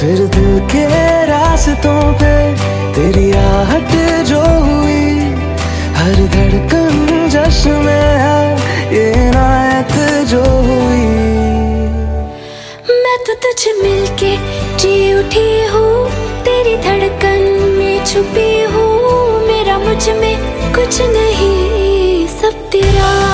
फिर दिल के रास्तों पे तेरी आहट जो हुई, हर धड़कन जश्न में है ये इनायत जो हुई। मैं तो तुझे मिलके जी उठी हूँ, तेरी धड़कन में छुपी हूँ। मेरा मुझ में कुछ नहीं, सब तेरा।